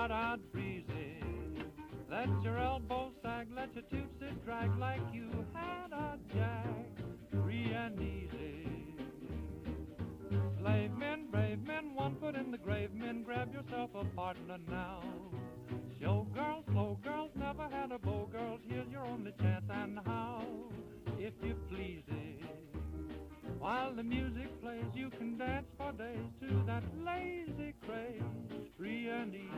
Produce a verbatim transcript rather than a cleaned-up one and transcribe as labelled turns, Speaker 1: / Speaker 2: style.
Speaker 1: start out breezy. Let your elbows sag, let your tootsies drag like you had a jag, free and easy. Slave men, brave men, one foot in the grave men, grab yourself a partner now. Show girls, slow girls, never had a beau girls, here's your only chance and how. If you please it, while the music plays, you can dance for days to that lazy craze, free and easy.